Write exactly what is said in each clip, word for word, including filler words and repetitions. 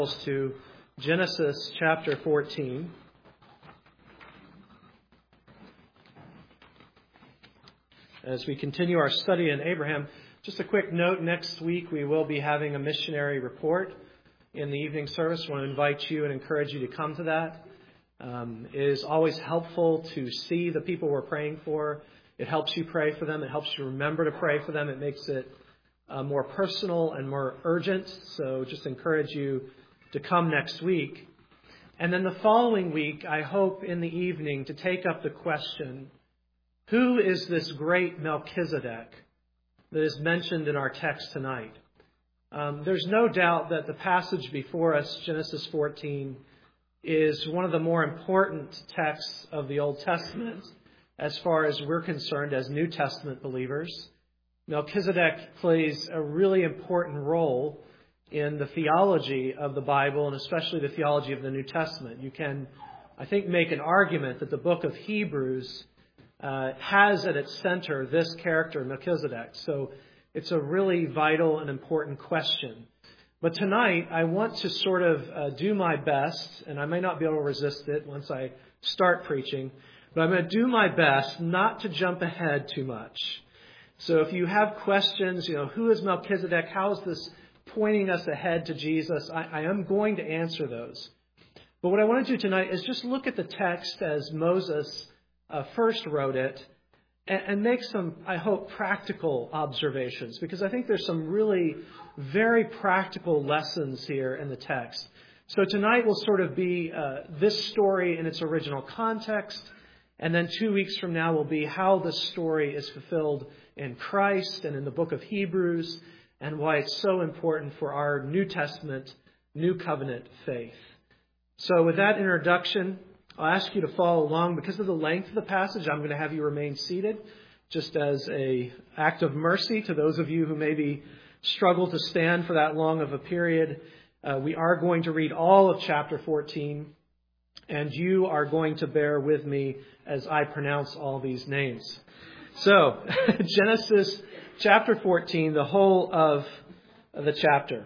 To Genesis chapter fourteen. As we continue our study in Abraham, just a quick note, next week we will be having a missionary report in the evening service. I want to invite you and encourage you to come to that. Um, it is always helpful to see the people we're praying for. It helps you pray for them. It helps you remember to pray for them. It makes it uh, more personal and more urgent. So just encourage you to come next week. And then the following week, I hope in the evening to take up the question, who is this great Melchizedek that is mentioned in our text tonight? Um, there's no doubt that the passage before us, Genesis fourteen, is one of the more important texts of the Old Testament as far as we're concerned as New Testament believers. Melchizedek plays a really important role in the theology of the Bible, and especially the theology of the New Testament. You can, I think, make an argument that the book of Hebrews uh, has at its center this character, Melchizedek. So it's a really vital and important question. But tonight, I want to sort of uh, do my best, and I may not be able to resist it once I start preaching, but I'm going to do my best not to jump ahead too much. So if you have questions, you know, who is Melchizedek? How is this pointing us ahead to Jesus? I, I am going to answer those. But what I want to do tonight is just look at the text as Moses uh, first wrote it and, and make some, I hope, practical observations, because I think there's some really very practical lessons here in the text. So tonight will sort of be uh, this story in its original context, and then two weeks from now will be how the story is fulfilled in Christ and in the book of Hebrews, and why it's so important for our New Testament, New Covenant faith. So with that introduction, I'll ask you to follow along. Because of the length of the passage, I'm going to have you remain seated, just as an act of mercy to those of you who maybe struggle to stand for that long of a period. Uh, we are going to read all of chapter fourteen, and you are going to bear with me as I pronounce all these names. So, Genesis chapter fourteen, the whole of the chapter.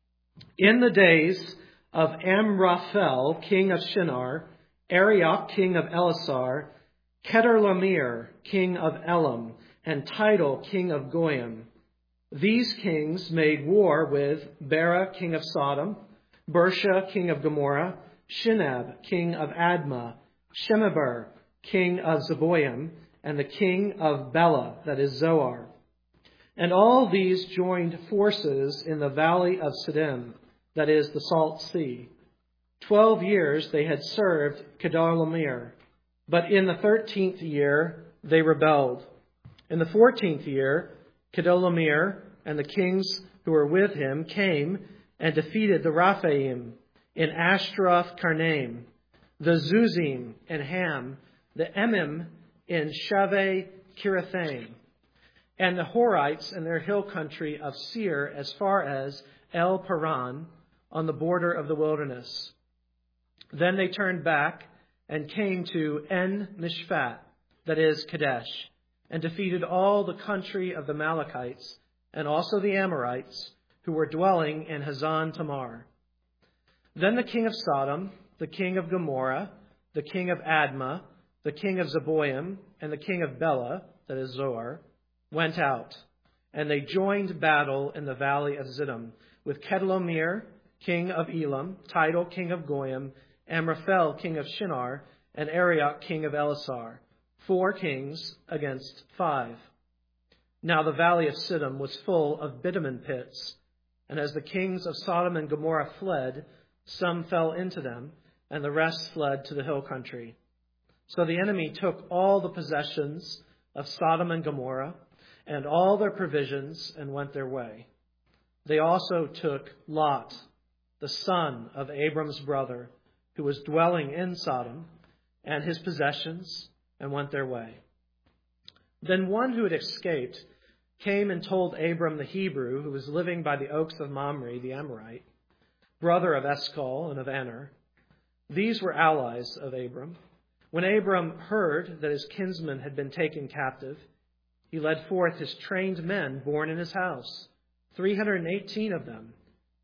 In the days of Amraphel, king of Shinar, Arioch, king of Elasar, Kedorlaomer, king of Elam, and Tidal, king of Goyim, these kings made war with Bera, king of Sodom, Bersha, king of Gomorrah, Shinab, king of Admah, Shemeber, king of Zeboim, and the king of Bela, that is Zoar. And all these joined forces in the valley of Siddim, that is the Salt Sea. Twelve years they had served Kedorlaomer, but in the thirteenth year they rebelled. In the fourteenth year, Kedorlaomer and the kings who were with him came and defeated the Rephaim in Ashtaroth Karnaim, the Zuzim in Ham, the Emim in Shaveh Kirithaim, and the Horites in their hill country of Seir as far as El Paran on the border of the wilderness. Then they turned back and came to En Mishpat, that is Kadesh, and defeated all the country of the Amalekites and also the Amorites who were dwelling in Hazan Tamar. Then the king of Sodom, the king of Gomorrah, the king of Admah, the king of Zeboim, and the king of Bela, that is Zoar, went out, and they joined battle in the valley of Ziddim with Kedorlaomer, king of Elam, Tidal, king of Goyim, Amraphel, king of Shinar, and Arioch, king of Elasar, four kings against five. Now the valley of Siddim was full of bitumen pits, and as the kings of Sodom and Gomorrah fled, some fell into them, and the rest fled to the hill country. So the enemy took all the possessions of Sodom and Gomorrah, and all their provisions, and went their way. They also took Lot, the son of Abram's brother, who was dwelling in Sodom, and his possessions, and went their way. Then one who had escaped came and told Abram the Hebrew, who was living by the oaks of Mamre, the Amorite, brother of Eshcol and of Aner. These were allies of Abram. When Abram heard that his kinsman had been taken captive, he led forth his trained men born in his house, three hundred eighteen of them,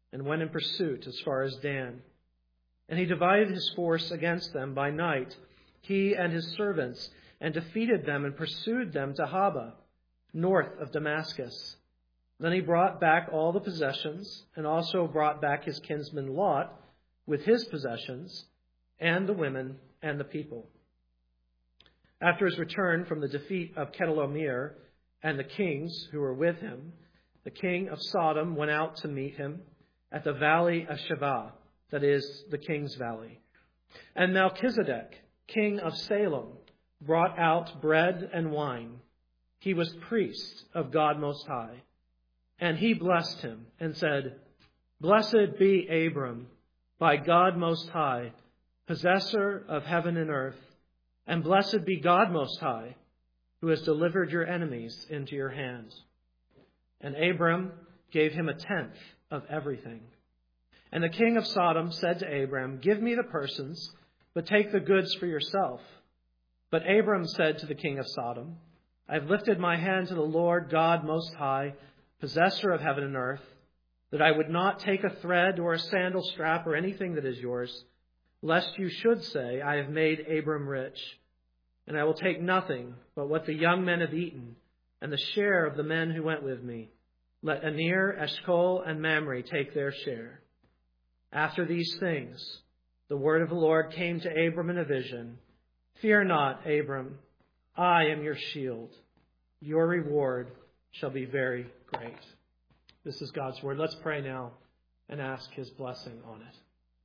and went in pursuit as far as Dan. And he divided his force against them by night, he and his servants, and defeated them and pursued them to Haba, north of Damascus. Then he brought back all the possessions, and also brought back his kinsman Lot with his possessions, and the women and the people. After his return from the defeat of Chedorlaomer and the kings who were with him, the king of Sodom went out to meet him at the valley of Shavah, that is, the king's valley. And Melchizedek, king of Salem, brought out bread and wine. He was priest of God Most High. And he blessed him and said, Blessed be Abram, by God Most High, possessor of heaven and earth, and blessed be God Most High, who has delivered your enemies into your hand. And Abram gave him a tenth of everything. And the king of Sodom said to Abram, Give me the persons, but take the goods for yourself. But Abram said to the king of Sodom, I have lifted my hand to the Lord God Most High, possessor of heaven and earth, that I would not take a thread or a sandal strap or anything that is yours, lest you should say, I have made Abram rich. And I will take nothing but what the young men have eaten, and the share of the men who went with me. Let Aner, Eshcol, and Mamre take their share. After these things, the word of the Lord came to Abram in a vision. Fear not, Abram, I am your shield. Your reward shall be very great. This is God's word. Let's pray now and ask his blessing on it.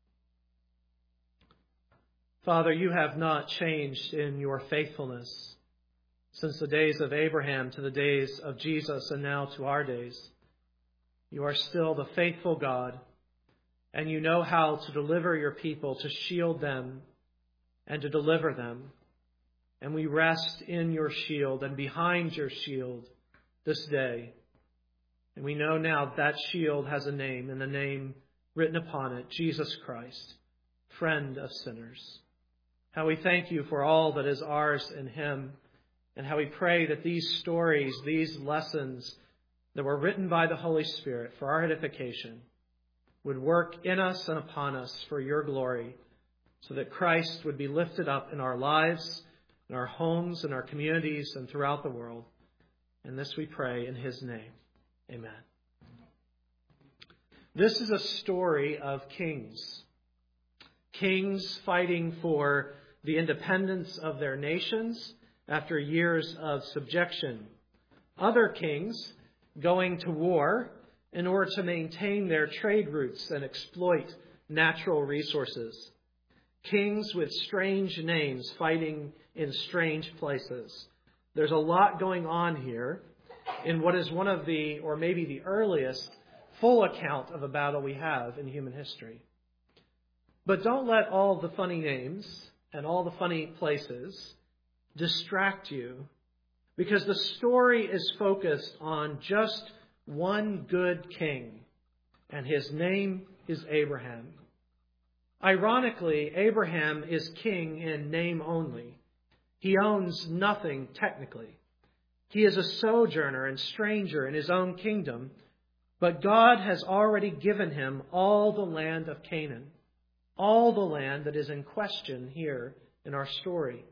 Father, you have not changed in your faithfulness since the days of Abraham to the days of Jesus and now to our days. You are still the faithful God, and you know how to deliver your people, to shield them and to deliver them. And we rest in your shield and behind your shield this day. And we know now that shield has a name, and the name written upon it, Jesus Christ, friend of sinners. How we thank you for all that is ours in him, and how we pray that these stories, these lessons that were written by the Holy Spirit for our edification would work in us and upon us for your glory, so that Christ would be lifted up in our lives, in our homes, in our communities, and throughout the world. And this we pray in his name. Amen. This is a story of kings. Kings fighting for the independence of their nations after years of subjection. Other kings going to war in order to maintain their trade routes and exploit natural resources. Kings with strange names fighting in strange places. There's a lot going on here in what is one of the, or maybe the earliest, full account of a battle we have in human history. But don't let all the funny names and all the funny places distract you, because the story is focused on just one good king, and his name is Abraham. Ironically, Abraham is king in name only. He owns nothing technically. He is a sojourner and stranger in his own kingdom, but God has already given him all the land of Canaan, all the land that is in question here in our story.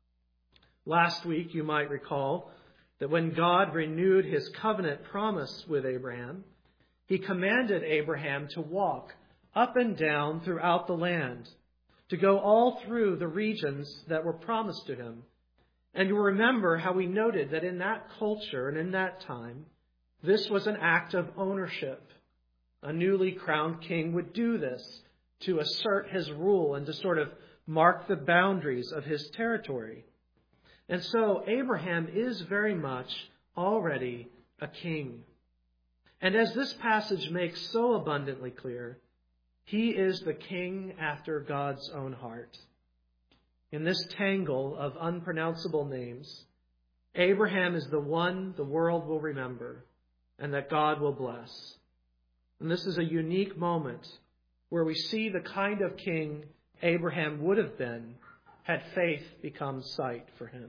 Last week, you might recall that when God renewed his covenant promise with Abraham, he commanded Abraham to walk up and down throughout the land, to go all through the regions that were promised to him. And you remember how we noted that in that culture and in that time, this was an act of ownership. A newly crowned king would do this to assert his rule and to sort of mark the boundaries of his territory. And so Abraham is very much already a king. And as this passage makes so abundantly clear, he is the king after God's own heart. In this tangle of unpronounceable names, Abraham is the one the world will remember and that God will bless. And this is a unique moment where we see the kind of king Abraham would have been had faith become sight for him.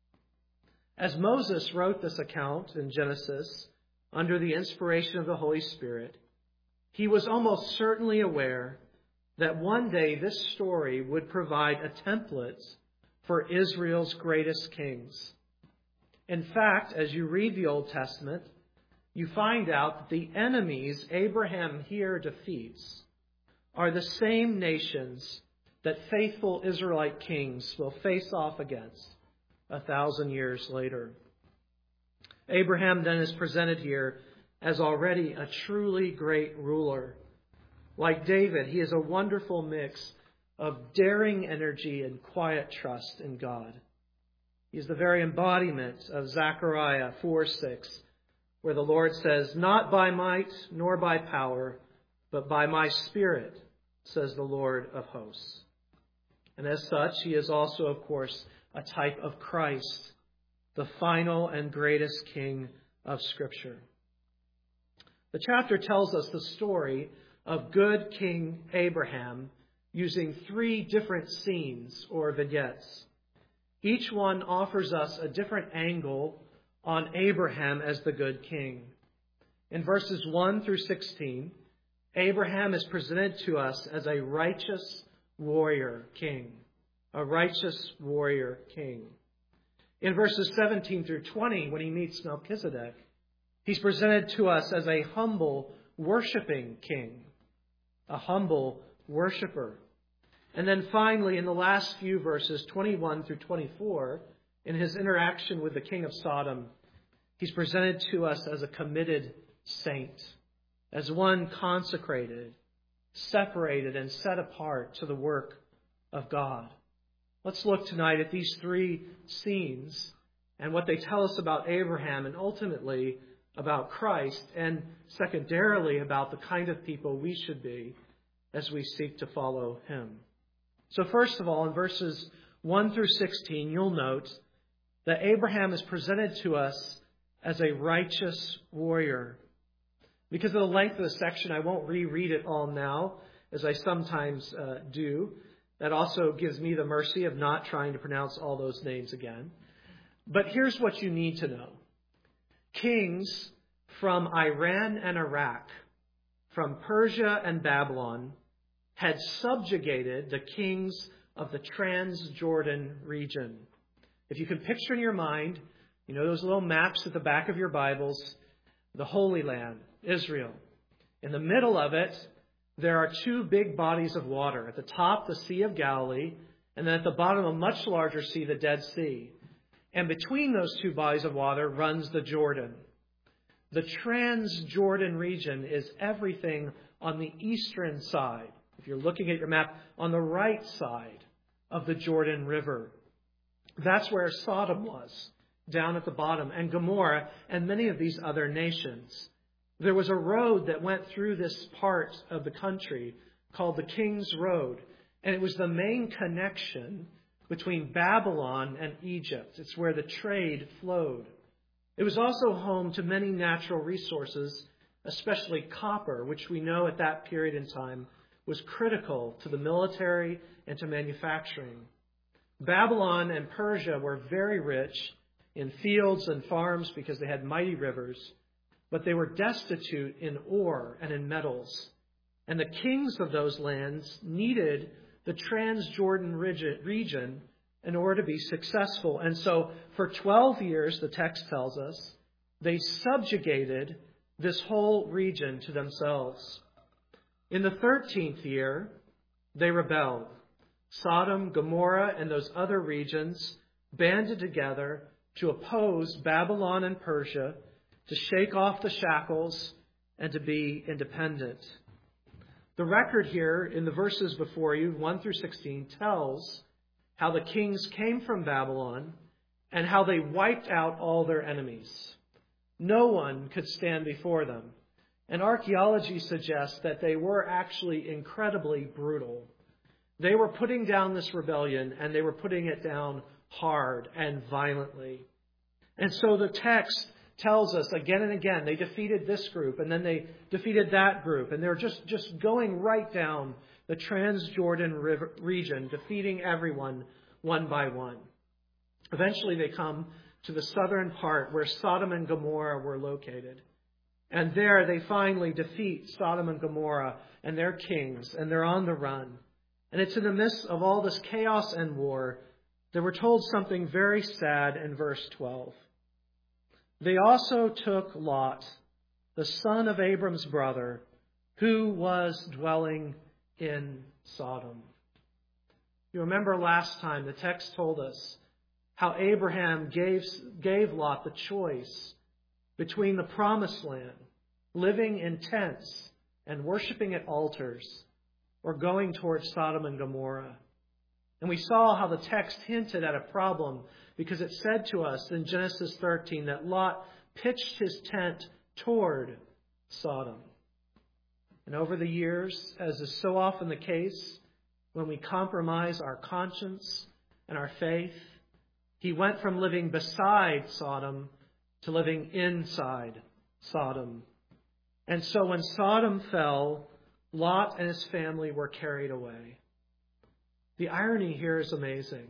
As Moses wrote this account in Genesis under the inspiration of the Holy Spirit, He was almost certainly aware that one day this story would provide a template for Israel's greatest kings. In fact, as you read the Old Testament, you find out that the enemies Abraham here defeats are the same nations that faithful Israelite kings will face off against a thousand years later. Abraham then is presented here as already a truly great ruler. Like David, he is a wonderful mix of daring energy and quiet trust in God. He is the very embodiment of Zechariah four six, where the Lord says, "Not by might nor by power, but by my Spirit, says the Lord of hosts." And as such, he is also, of course, a type of Christ, the final and greatest King of Scripture. The chapter tells us the story of good King Abraham using three different scenes or vignettes. Each one offers us a different angle on Abraham as the good king. In verses one through sixteen, Abraham is presented to us as a righteous warrior king. A righteous warrior king. In verses seventeen through twenty, when he meets Melchizedek, he's presented to us as a humble, worshiping king. A humble worshiper. And then finally, in the last few verses, twenty-one through twenty-four, in his interaction with the king of Sodom, he's presented to us as a committed saint, as one consecrated, separated, and set apart to the work of God. Let's look tonight at these three scenes and what they tell us about Abraham and ultimately about Christ, and secondarily about the kind of people we should be as we seek to follow him. So first of all, in verses one through sixteen, you'll note that Abraham is presented to us as a righteous warrior. Because of the length of the section, I won't reread it all now, as I sometimes uh, do. That also gives me the mercy of not trying to pronounce all those names again. But here's what you need to know. Kings from Iran and Iraq, from Persia and Babylon, had subjugated the kings of the Transjordan region. If you can picture in your mind, you know those little maps at the back of your Bibles, the Holy Land, Israel. In the middle of it, there are two big bodies of water. At the top, the Sea of Galilee, and then at the bottom, a much larger sea, the Dead Sea. And between those two bodies of water runs the Jordan. The Transjordan region is everything on the eastern side. If you're looking at your map, on the right side of the Jordan River. That's where Sodom was, down at the bottom, and Gomorrah, and many of these other nations. There was a road that went through this part of the country called the King's Road, and it was the main connection between Babylon and Egypt. It's where the trade flowed. It was also home to many natural resources, especially copper, which we know at that period in time was critical to the military and to manufacturing. Babylon and Persia were very rich in fields and farms because they had mighty rivers, but they were destitute in ore and in metals. And the kings of those lands needed the Transjordan region in order to be successful. And so for twelve years, the text tells us, they subjugated this whole region to themselves. In the thirteenth year, they rebelled. Sodom, Gomorrah, and those other regions banded together to oppose Babylon and Persia, to shake off the shackles, and to be independent. The record here in the verses before you, one through sixteen, tells how the kings came from Babylon and how they wiped out all their enemies. No one could stand before them. And archaeology suggests that they were actually incredibly brutal. They were putting down this rebellion, and they were putting it down hard and violently. And so the text tells us again and again, they defeated this group, and then they defeated that group. And they're just, just going right down the Transjordan River region, defeating everyone one by one. Eventually they come to the southern part where Sodom and Gomorrah were located. And there they finally defeat Sodom and Gomorrah and their kings, and they're on the run. And it's in the midst of all this chaos and war that we're told something very sad in verse twelve. They also took Lot, the son of Abram's brother, who was dwelling in Sodom. You remember last time the text told us how Abraham gave, gave Lot the choice between the promised land, living in tents and worshiping at altars, or going towards Sodom and Gomorrah. And we saw how the text hinted at a problem because it said to us in Genesis thirteen that Lot pitched his tent toward Sodom. And over the years, as is so often the case, when we compromise our conscience and our faith, he went from living beside Sodom to living inside Sodom. And so when Sodom fell, Lot and his family were carried away. The irony here is amazing.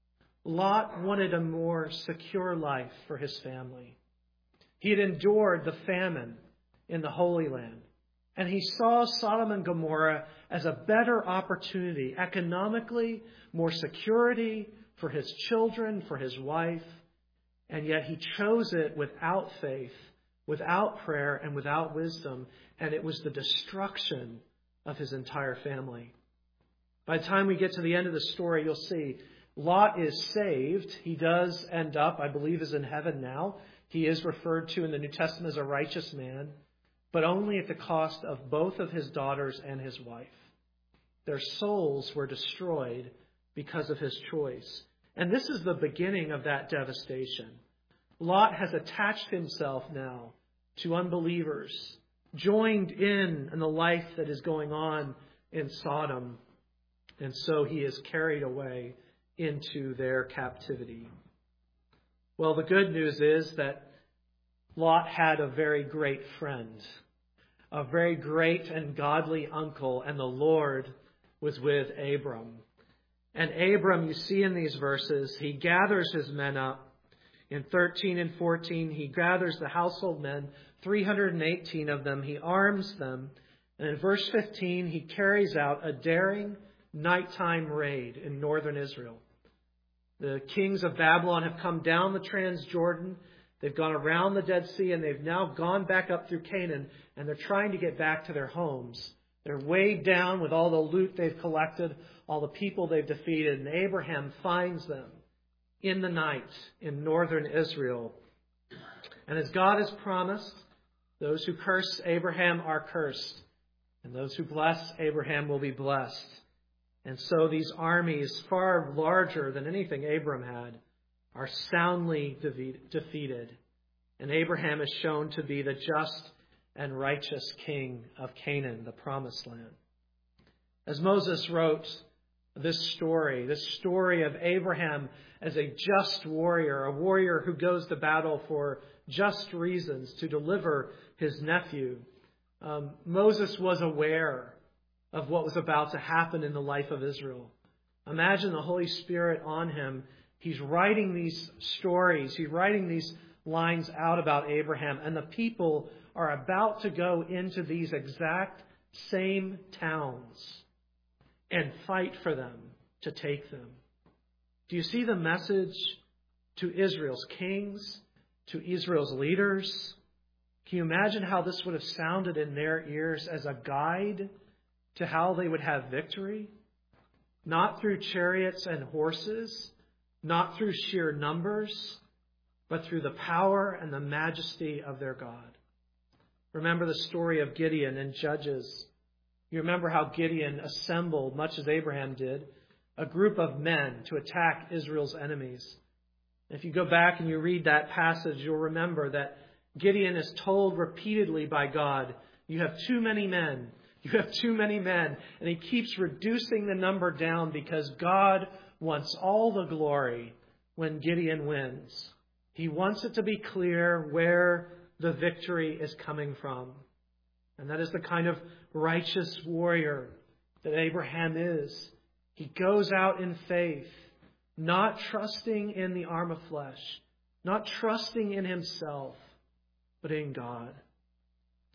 Lot wanted a more secure life for his family. He had endured the famine in the Holy Land, and he saw Sodom and Gomorrah as a better opportunity, economically, more security for his children, for his wife, and yet he chose it without faith, without prayer, and without wisdom, and it was the destruction of his entire family. By the time we get to the end of the story, you'll see Lot is saved. He does end up, I believe, is in heaven now. He is referred to in the New Testament as a righteous man, but only at the cost of both of his daughters and his wife. Their souls were destroyed because of his choice. And this is the beginning of that devastation. Lot has attached himself now to unbelievers, joined in in the life that is going on in Sodom. And so he is carried away into their captivity. Well, the good news is that Lot had a very great friend, a very great and godly uncle, and the Lord was with Abram. And Abram, you see in these verses, he gathers his men up. In thirteen and fourteen, he gathers the household men, three hundred eighteen of them. He arms them. And in verse fifteen, he carries out a daring nighttime raid in northern Israel. The kings of Babylon have come down the Transjordan. They've gone around the Dead Sea, and they've now gone back up through Canaan, and they're trying to get back to their homes. They're weighed down with all the loot they've collected, all the people they've defeated, and Abraham finds them in the night in northern Israel. And as God has promised, those who curse Abraham are cursed, and those who bless Abraham will be blessed. And so these armies, far larger than anything Abram had, are soundly defeated. And Abraham is shown to be the just and righteous king of Canaan, the promised land. As Moses wrote this story, this story of Abraham as a just warrior, a warrior who goes to battle for just reasons to deliver his nephew, um, Moses was aware of what was about to happen in the life of Israel. Imagine the Holy Spirit on him. He's writing these stories. He's writing these lines out about Abraham. And the people are about to go into these exact same towns and fight for them to take them. Do you see the message to Israel's kings, to Israel's leaders? Can you imagine how this would have sounded in their ears as a guide to how they would have victory? Not through chariots and horses, not through sheer numbers, but through the power and the majesty of their God. Remember the story of Gideon in Judges. You remember how Gideon assembled, much as Abraham did, a group of men to attack Israel's enemies. If you go back and you read that passage, you'll remember that Gideon is told repeatedly by God, you have too many men. You have too many men. And he keeps reducing the number down because God wants all the glory when Gideon wins. He wants it to be clear where the victory is coming from. And that is the kind of righteous warrior that Abraham is. He goes out in faith, not trusting in the arm of flesh, not trusting in himself, but in God.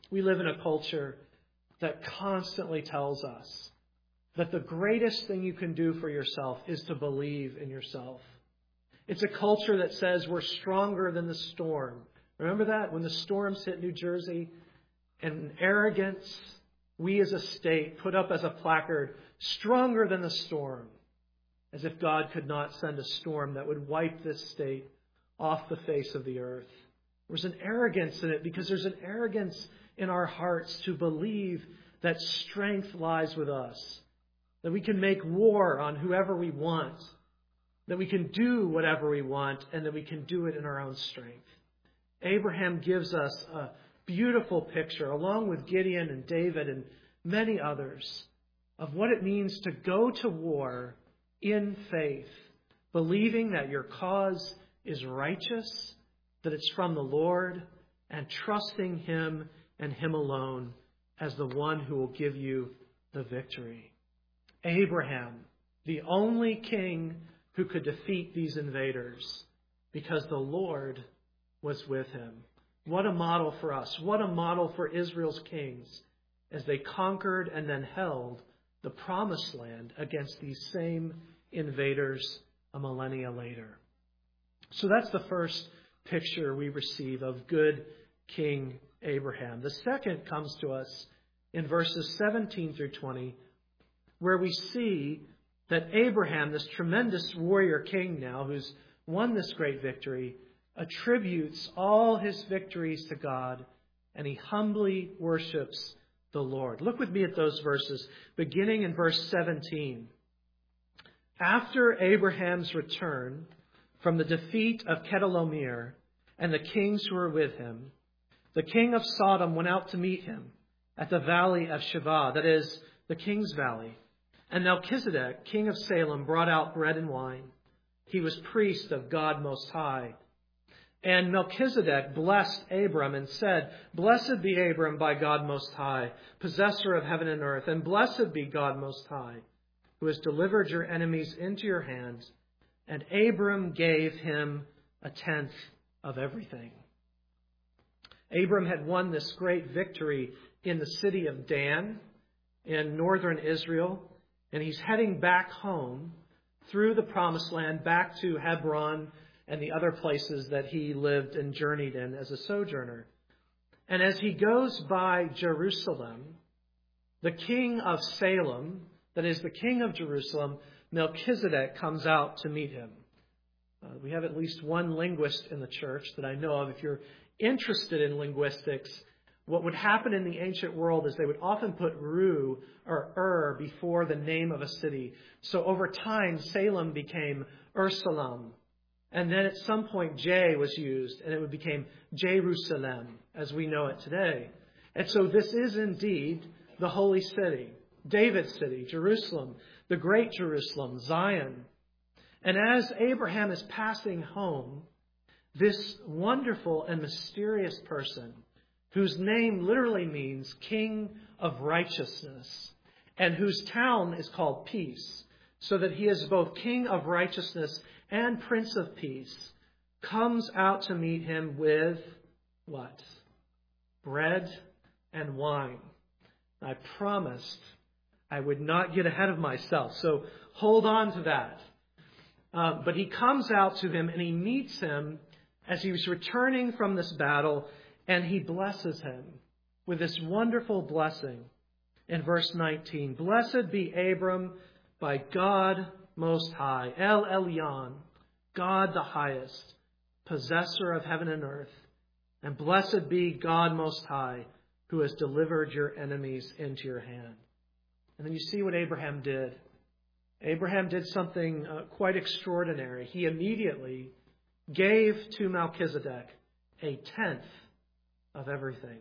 We live in a culture that constantly tells us that the greatest thing you can do for yourself is to believe in yourself. It's a culture that says we're stronger than the storm. Remember that? When the storms hit New Jersey, and arrogance, we as a state put up as a placard, stronger than the storm, as if God could not send a storm that would wipe this state off the face of the earth. There's an arrogance in it because there's an arrogance in our hearts to believe that strength lies with us, that we can make war on whoever we want, that we can do whatever we want, and that we can do it in our own strength. Abraham gives us a beautiful picture, along with Gideon and David and many others, of what it means to go to war in faith, believing that your cause is righteous, that it's from the Lord, and trusting Him and Him alone as the one who will give you the victory. Abraham, the only king who could defeat these invaders, because the Lord was with him. What a model for us. What a model for Israel's kings as they conquered and then held the promised land against these same invaders a millennia later. So that's the first picture we receive of good King Abraham. The second comes to us in verses seventeen through twenty, where we see that Abraham, this tremendous warrior king now who's won this great victory, attributes all his victories to God, and he humbly worships the Lord. Look with me at those verses, beginning in verse seventeen. After Abraham's return from the defeat of Chedorlaomer and the kings who were with him, the king of Sodom went out to meet him at the valley of Shavah, that is, the king's valley. And Melchizedek, king of Salem, brought out bread and wine. He was priest of God Most High. And Melchizedek blessed Abram and said, Blessed be Abram by God Most High, possessor of heaven and earth, and blessed be God Most High, who has delivered your enemies into your hands. And Abram gave him a tenth of everything. Abram had won this great victory in the city of Dan in northern Israel, and he's heading back home through the promised land, back to Hebron and the other places that he lived and journeyed in as a sojourner. And as he goes by Jerusalem, the king of Salem, that is the king of Jerusalem, Melchizedek, comes out to meet him. Uh, we have at least one linguist in the church that I know of. If you're interested in linguistics, what would happen in the ancient world is they would often put Ru or Ur before the name of a city. So over time, Salem became Ursalam. And then at some point, J was used, and it would become Jerusalem, as we know it today. And so this is indeed the holy city, David's city, Jerusalem, the great Jerusalem, Zion. And as Abraham is passing home, this wonderful and mysterious person, whose name literally means King of Righteousness, and whose town is called Peace, so that he is both King of Righteousness and Prince of Peace, comes out to meet him with what? Bread and wine. I promised I would not get ahead of myself, so hold on to that. Uh, but he comes out to him and he meets him as he was returning from this battle, and he blesses him with this wonderful blessing in verse nineteen. Blessed be Abram by God Most High, El Elyon, God the highest, possessor of heaven and earth. And blessed be God Most High, who has delivered your enemies into your hand. And then you see what Abraham did. Abraham did something uh, quite extraordinary. He immediately gave to Melchizedek a tenth of everything.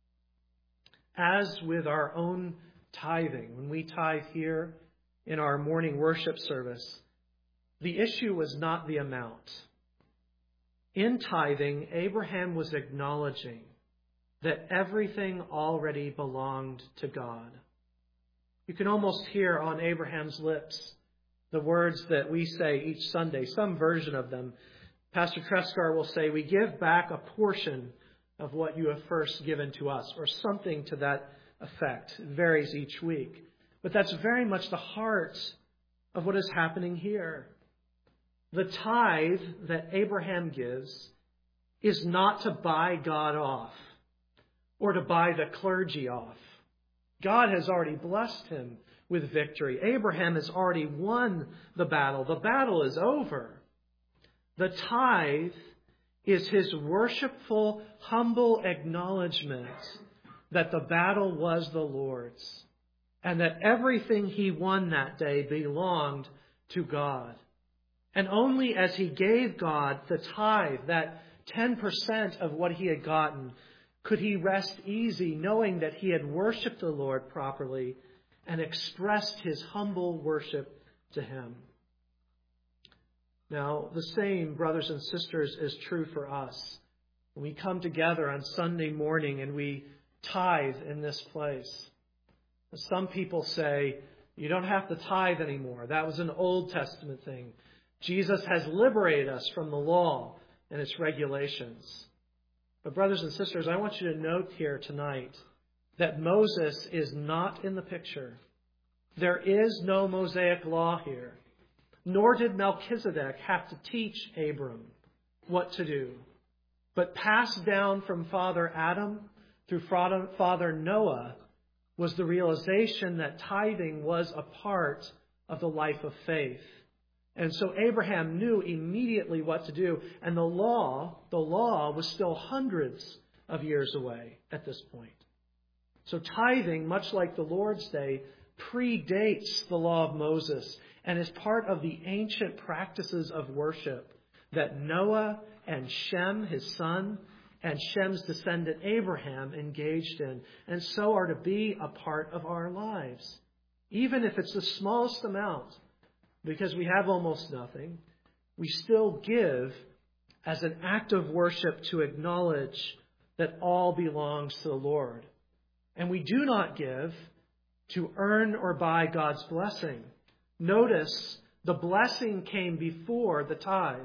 As with our own tithing, when we tithe here in our morning worship service, the issue was not the amount. In tithing, Abraham was acknowledging that everything already belonged to God. You can almost hear on Abraham's lips the words that we say each Sunday, some version of them. Pastor Trescar will say, we give back a portion of what you have first given to us, or something to that effect. It varies each week. But that's very much the heart of what is happening here. The tithe that Abraham gives is not to buy God off or to buy the clergy off. God has already blessed him with victory. Abraham has already won the battle. The battle is over. The tithe is his worshipful, humble acknowledgement that the battle was the Lord's and that everything he won that day belonged to God. And only as he gave God the tithe, that ten percent of what he had gotten, could he rest easy knowing that he had worshipped the Lord properly and expressed his humble worship to him. Now, the same, brothers and sisters, is true for us. When we come together on Sunday morning and we tithe in this place. Some people say, you don't have to tithe anymore. That was an Old Testament thing. Jesus has liberated us from the law and its regulations. But brothers and sisters, I want you to note here tonight that Moses is not in the picture. There is no Mosaic law here. Nor did Melchizedek have to teach Abram what to do. But passed down from Father Adam through Father Noah was the realization that tithing was a part of the life of faith. And so Abraham knew immediately what to do. And the law, the law was still hundreds of years away at this point. So tithing, much like the Lord's Day, predates the law of Moses and is part of the ancient practices of worship that Noah and Shem, his son, and Shem's descendant Abraham engaged in, and so are to be a part of our lives. Even if it's the smallest amount, because we have almost nothing, we still give as an act of worship to acknowledge that all belongs to the Lord. And we do not give to earn or buy God's blessing. Notice the blessing came before the tithe.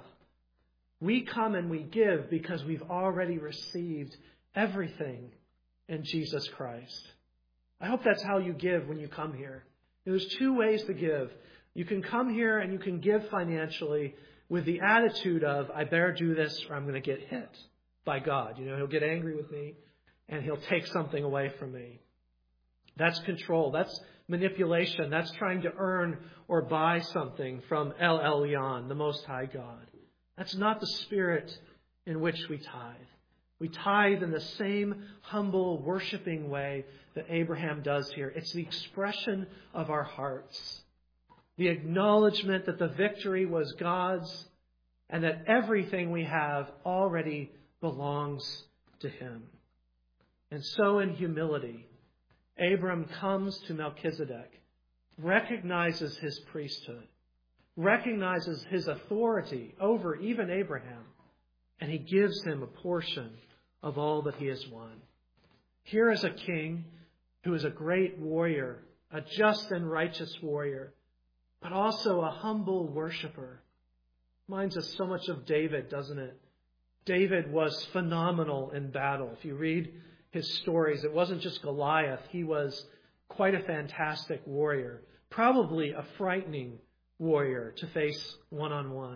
We come and we give because we've already received everything in Jesus Christ. I hope that's how you give when you come here. There's two ways to give. You can come here and you can give financially with the attitude of, I better do this or I'm going to get hit by God. You know, he'll get angry with me and he'll take something away from me. That's control. That's manipulation. That's trying to earn or buy something from El Elyon, the Most High God. That's not the spirit in which we tithe. We tithe in the same humble, worshiping way that Abraham does here. It's the expression of our hearts. The acknowledgement that the victory was God's and that everything we have already belongs to Him. And so in humility, Abram comes to Melchizedek, recognizes his priesthood, recognizes his authority over even Abraham, and he gives him a portion of all that he has won. Here is a king who is a great warrior, a just and righteous warrior, but also a humble worshiper. Reminds us so much of David, doesn't it? David was phenomenal in battle. If you read his stories, it wasn't just Goliath. He was quite a fantastic warrior, probably a frightening warrior to face one-on-one.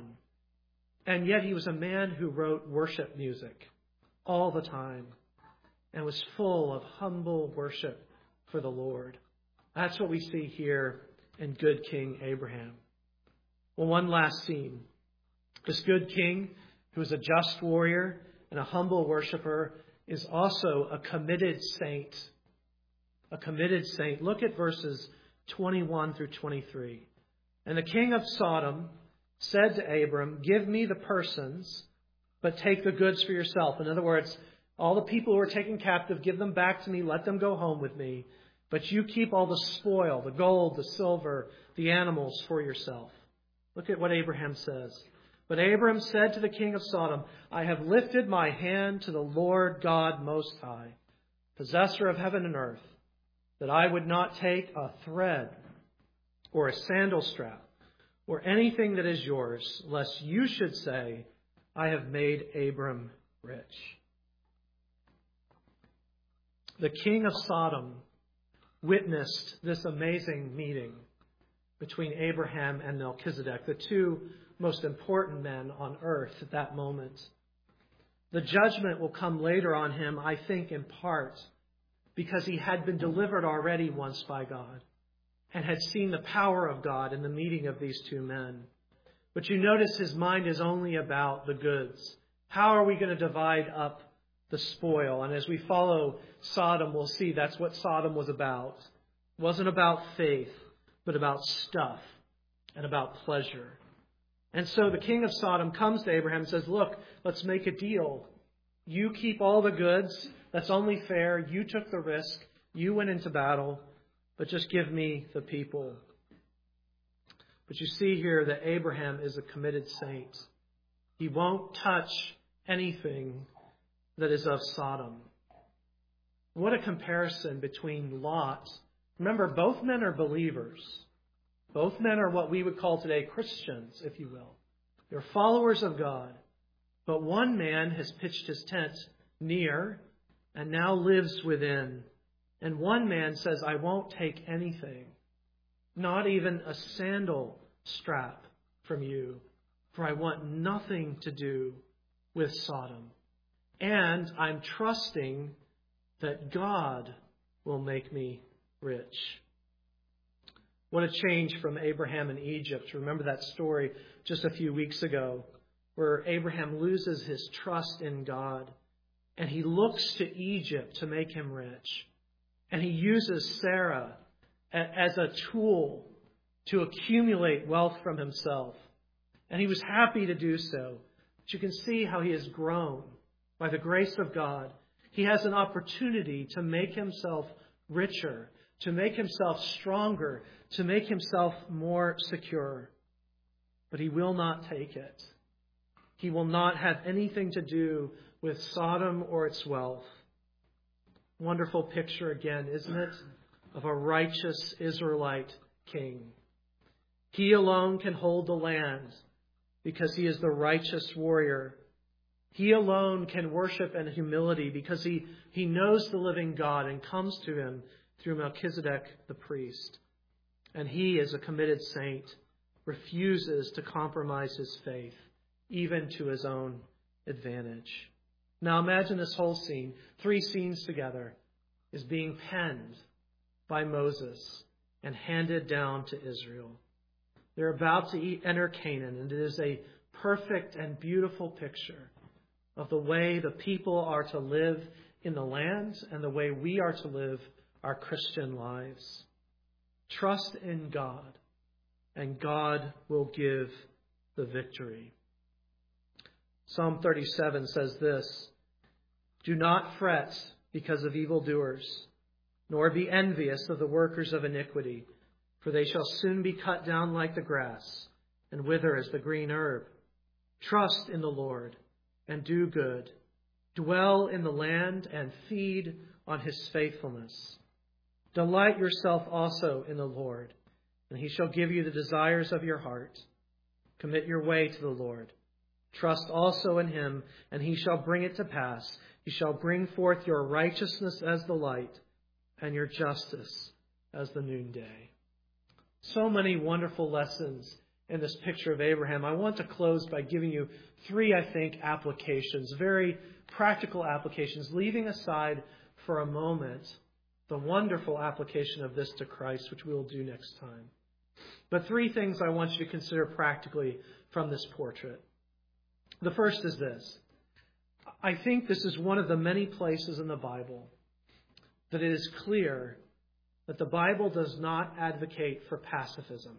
And yet he was a man who wrote worship music all the time and was full of humble worship for the Lord. That's what we see here in good King Abraham. Well, one last scene. This good king, who is a just warrior and a humble worshiper, is also a committed saint. A committed saint. Look at verses twenty-one through twenty-three. And the king of Sodom said to Abram, give me the persons, but take the goods for yourself. In other words, all the people who are taken captive, give them back to me, let them go home with me. But you keep all the spoil, the gold, the silver, the animals for yourself. Look at what Abraham says. But Abram said to the king of Sodom, I have lifted my hand to the Lord God Most High, possessor of heaven and earth, that I would not take a thread or a sandal strap or anything that is yours, lest you should say, I have made Abram rich. the king of Sodom witnessed this amazing meeting between Abraham and Melchizedek, the two most important men on earth at that moment. The judgment will come later on him, I think, in part because he had been delivered already once by God and had seen the power of God in the meeting of these two men. But you notice his mind is only about the goods. How are we going to divide up the spoil? And as we follow Sodom, we'll see that's what Sodom was about. It wasn't about faith, but about stuff and about pleasure. And so the king of Sodom comes to Abraham and says, look, let's make a deal. You keep all the goods. That's only fair. You took the risk. You went into battle. But just give me the people. But you see here that Abraham is a committed saint. He won't touch anything that is of Sodom. What a comparison between Lot. Remember, both men are believers. Both men are what we would call today Christians, if you will. They're followers of God. But one man has pitched his tent near and now lives within. And one man says, I won't take anything, not even a sandal strap from you, for I want nothing to do with Sodom. And I'm trusting that God will make me rich. What a change from Abraham in Egypt. Remember that story just a few weeks ago where Abraham loses his trust in God and he looks to Egypt to make him rich. And he uses Sarah as a tool to accumulate wealth from himself. And he was happy to do so. But you can see how he has grown by the grace of God. He has an opportunity to make himself richer, to make himself stronger, to make himself more secure. But he will not take it. He will not have anything to do with Sodom or its wealth. Wonderful picture again, isn't it? Of a righteous Israelite king. He alone can hold the land because he is the righteous warrior. He alone can worship in humility because he, he knows the living God and comes to him through Melchizedek the priest. And he, as a committed saint, refuses to compromise his faith, even to his own advantage. Now imagine this whole scene, three scenes together, is being penned by Moses and handed down to Israel. They're about to enter Canaan, and it is a perfect and beautiful picture of the way the people are to live in the land and the way we are to live our Christian lives. Trust in God, and God will give the victory. Psalm thirty-seven says this, do not fret because of evildoers, nor be envious of the workers of iniquity, for they shall soon be cut down like the grass and wither as the green herb. Trust in the Lord and do good. Dwell in the land and feed on his faithfulness. Delight yourself also in the Lord, and he shall give you the desires of your heart. Commit your way to the Lord. Trust also in him, and he shall bring it to pass. He shall bring forth your righteousness as the light, and your justice as the noonday. So many wonderful lessons in this picture of Abraham. I want to close by giving you three, I think, applications, very practical applications, leaving aside for a moment the wonderful application of this to Christ, which we will do next time. But three things I want you to consider practically from this portrait. The first is this. I think this is one of the many places in the Bible that it is clear that the Bible does not advocate for pacifism.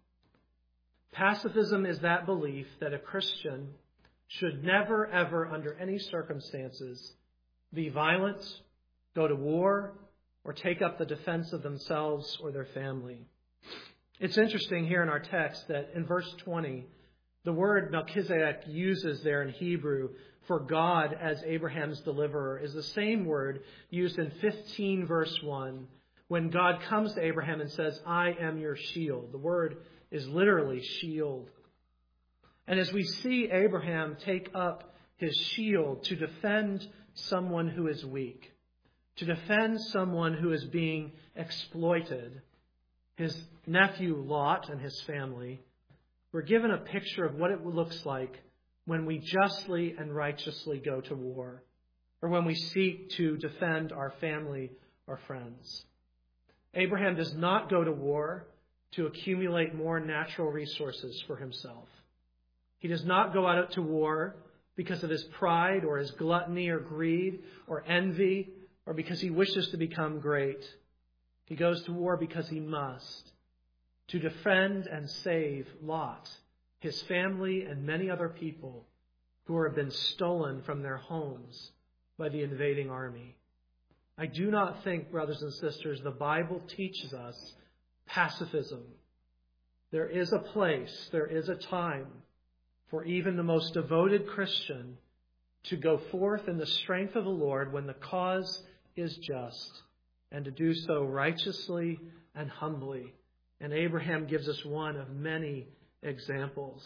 Pacifism is that belief that a Christian should never, ever, under any circumstances, be violent, go to war, or take up the defense of themselves or their family. It's interesting here in our text that in verse twenty, the word Melchizedek uses there in Hebrew for God as Abraham's deliverer is the same word used in fifteen verse one when God comes to Abraham and says, I am your shield. The word is literally shield. And as we see Abraham take up his shield to defend someone who is weak, to defend someone who is being exploited, his nephew Lot and his family, we're given a picture of what it looks like when we justly and righteously go to war, or when we seek to defend our family or friends. Abraham does not go to war to accumulate more natural resources for himself. He does not go out to war because of his pride or his gluttony or greed or envy or because he wishes to become great. He goes to war because he must, to defend and save Lot, his family, and many other people who have been stolen from their homes by the invading army. I do not think, brothers and sisters, the Bible teaches us pacifism. There is a place, there is a time for even the most devoted Christian to go forth in the strength of the Lord when the cause is just, and to do so righteously and humbly. And Abraham gives us one of many examples.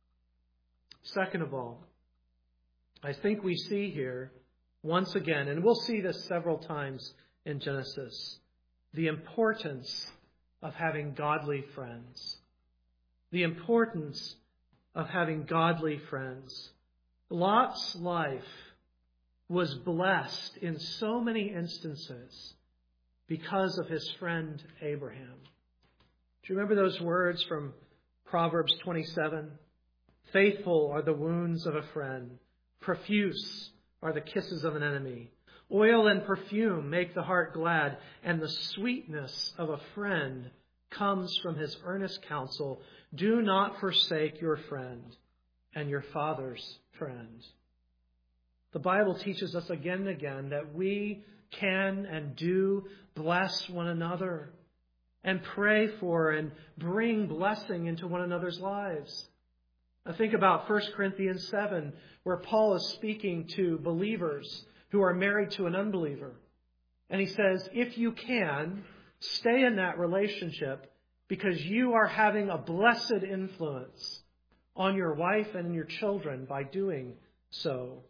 Second of all, I think we see here, once again, and we'll see this several times in Genesis, the importance of having godly friends. The importance of having godly friends. Lot's life was blessed in so many instances because of his friend Abraham. Do you remember those words from Proverbs twenty-seven? Faithful are the wounds of a friend. Profuse are the kisses of an enemy. Oil and perfume make the heart glad, and the sweetness of a friend comes from his earnest counsel. Do not forsake your friend and your father's friend. The Bible teaches us again and again that we can and do bless one another and pray for and bring blessing into one another's lives. I think about First Corinthians seven, where Paul is speaking to believers who are married to an unbeliever. And he says, if you can, stay in that relationship because you are having a blessed influence on your wife and your children by doing so.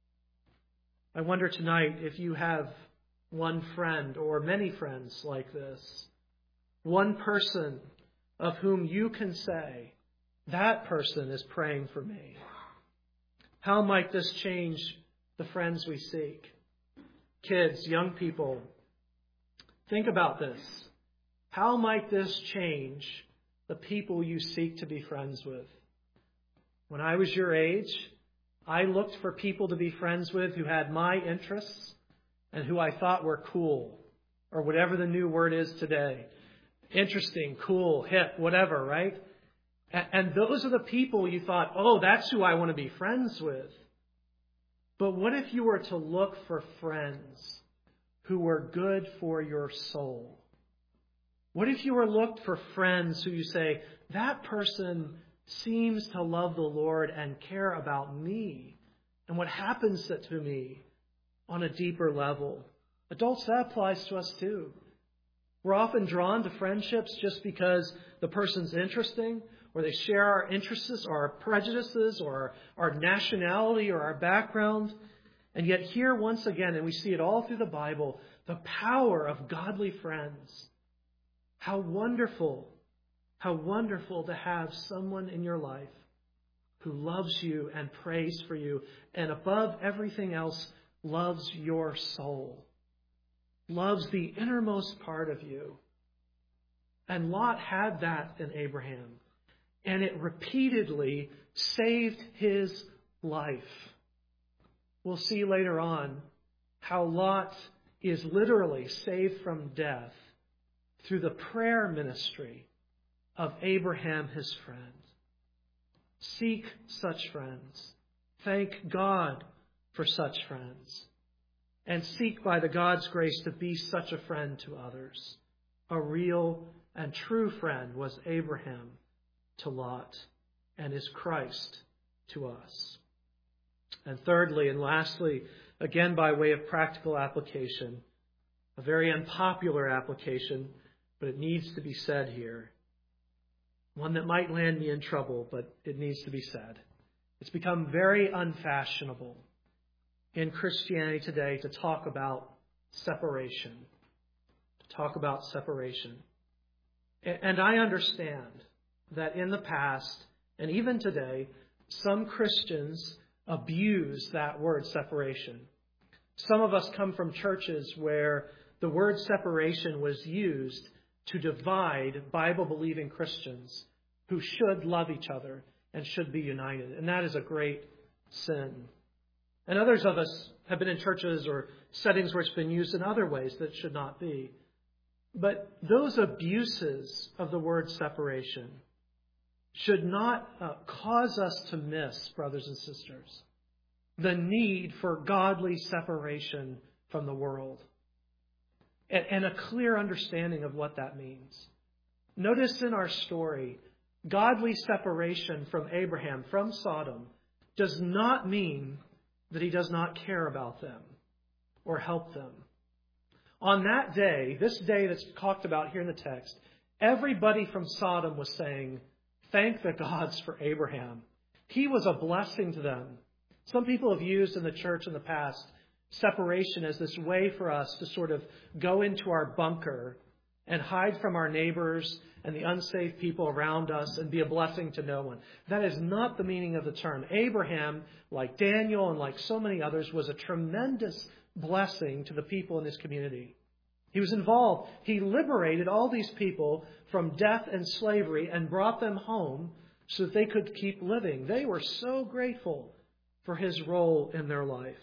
I wonder tonight if you have one friend or many friends like this. One person of whom you can say, that person is praying for me. How might this change the friends we seek? Kids, young people, think about this. How might this change the people you seek to be friends with? When I was your age, I looked for people to be friends with who had my interests and who I thought were cool, or whatever the new word is today. Interesting, cool, hip, whatever, right? And those are the people you thought, oh, that's who I want to be friends with. But what if you were to look for friends who were good for your soul? What if you were looked for friends who you say, that person seems to love the Lord and care about me and what happens to me on a deeper level? Adults, that applies to us too. We're often drawn to friendships just because the person's interesting, or they share our interests or our prejudices or our nationality or our background. And yet here once again, and we see it all through the Bible, the power of godly friends. How wonderful, how wonderful to have someone in your life who loves you and prays for you, and above everything else, loves your soul, loves the innermost part of you. And Lot had that in Abraham. And it repeatedly saved his life. We'll see later on how Lot is literally saved from death through the prayer ministry of Abraham, his friend. Seek such friends. Thank God for such friends. And seek by the God's grace to be such a friend to others. A real and true friend was Abraham to Lot, and is Christ to us. And thirdly and lastly, again by way of practical application, a very unpopular application, but it needs to be said here. One that might land me in trouble, but it needs to be said. It's become very unfashionable in Christianity today to talk about separation. To talk about separation. And I understand that in the past, and even today, some Christians abuse that word separation. Some of us come from churches where the word separation was used to divide Bible-believing Christians who should love each other and should be united. And that is a great sin. And others of us have been in churches or settings where it's been used in other ways that should not be. But those abuses of the word separation should not uh, cause us to miss, brothers and sisters, the need for godly separation from the world and, and a clear understanding of what that means. Notice in our story, godly separation from Abraham, from Sodom, does not mean that he does not care about them or help them. On that day, this day that's talked about here in the text, everybody from Sodom was saying, "Thank the gods for Abraham. He was a blessing to them." Some people have used in the church in the past separation as this way for us to sort of go into our bunker and hide from our neighbors and the unsaved people around us and be a blessing to no one. That is not the meaning of the term. Abraham, like Daniel and like so many others, was a tremendous blessing to the people in his community. He was involved. He liberated all these people from death and slavery and brought them home so that they could keep living. They were so grateful for his role in their life.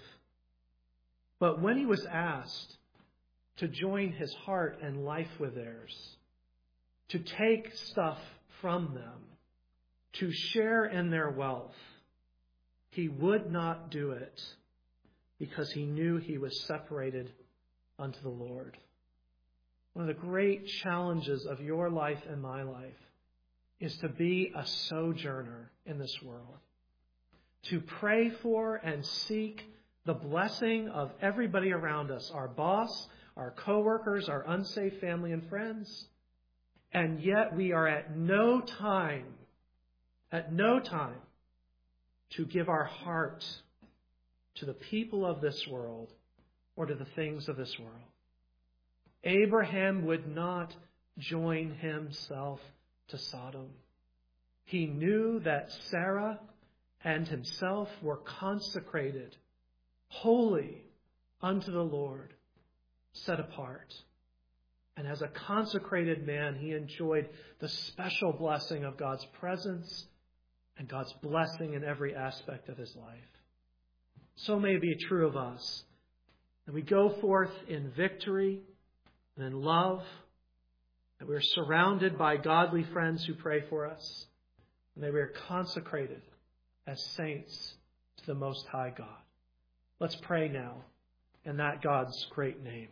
But when he was asked to join his heart and life with theirs, to take stuff from them, to share in their wealth, he would not do it because he knew he was separated unto the Lord. One of the great challenges of your life and my life is to be a sojourner in this world. To pray for and seek the blessing of everybody around us, our boss, our coworkers, our unsaved family and friends. And yet we are at no time, at no time, to give our heart to the people of this world or to the things of this world. Abraham would not join himself to Sodom. He knew that Sarah and himself were consecrated, holy unto the Lord, set apart. And as a consecrated man, he enjoyed the special blessing of God's presence and God's blessing in every aspect of his life. So may it be true of us. And we go forth in victory and in love, that we're surrounded by godly friends who pray for us, and that we are consecrated as saints to the Most High God. Let's pray now in that God's great name.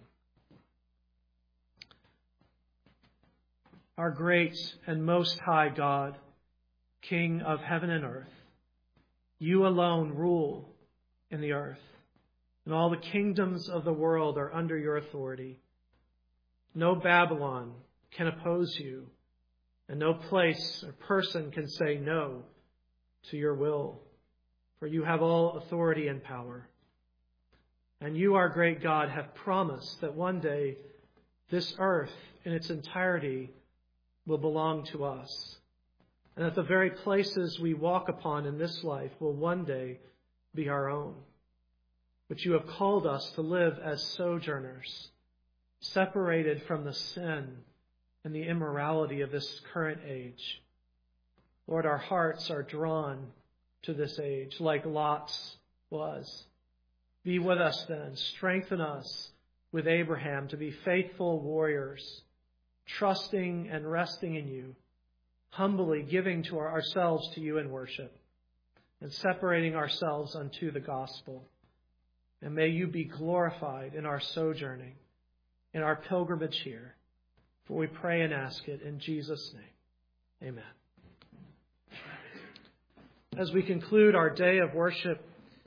Our great and Most High God, King of heaven and earth, you alone rule in the earth, and all the kingdoms of the world are under your authority. No Babylon can oppose you, and no place or person can say no to your will, for you have all authority and power. And you, our great God, have promised that one day this earth in its entirety will belong to us, and that the very places we walk upon in this life will one day be our own. But you have called us to live as sojourners, separated from the sin and the immorality of this current age. Lord, our hearts are drawn to this age like Lot's was. Be with us then. Strengthen us with Abraham to be faithful warriors, trusting and resting in you, humbly giving to our, ourselves to you in worship, and separating ourselves unto the gospel. And may you be glorified in our sojourning, in our pilgrimage here. For we pray and ask it in Jesus' name. Amen. As we conclude our day of worship